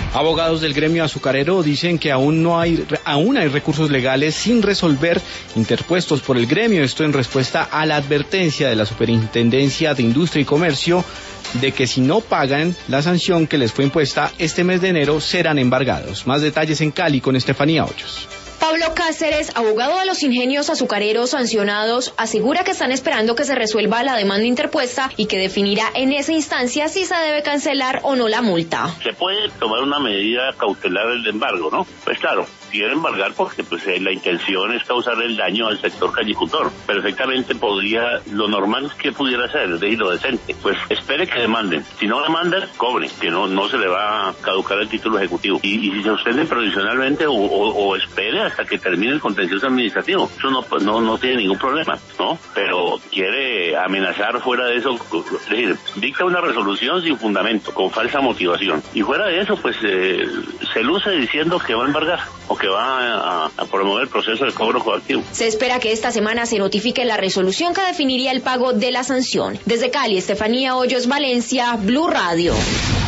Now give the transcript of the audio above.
Abogados del gremio azucarero dicen que aún hay recursos legales sin resolver interpuestos por el gremio, esto en respuesta a la advertencia de la Superintendencia de Industria y Comercio de que si no pagan la sanción que les fue impuesta este mes de enero serán embargados. Más detalles en Cali con Estefanía Hoyos. Pablo Cáceres, abogado de los ingenios azucareros sancionados, asegura que están esperando que se resuelva la demanda interpuesta y que definirá en esa instancia si se debe cancelar o no la multa. Se puede tomar una medida cautelar del embargo, ¿no? Pues claro, quiere embargar porque la intención es causar el daño al sector cañicultor. Perfectamente podría, lo normal que pudiera ser, es decir, lo decente, pues espere que demanden. Si no demandan, cobre, que no se le va a caducar el título ejecutivo. Y si se suspende provisionalmente o espere hasta que termine el contencioso administrativo. Eso no tiene ningún problema, ¿no? Pero quiere amenazar fuera de eso, es decir, dicta una resolución sin fundamento, con falsa motivación. Y fuera de eso, pues se luce diciendo que va a embargar o que va a promover el proceso de cobro coactivo. Se espera que esta semana se notifique la resolución que definiría el pago de la sanción. Desde Cali, Estefanía Hoyos, Valencia, Blue Radio.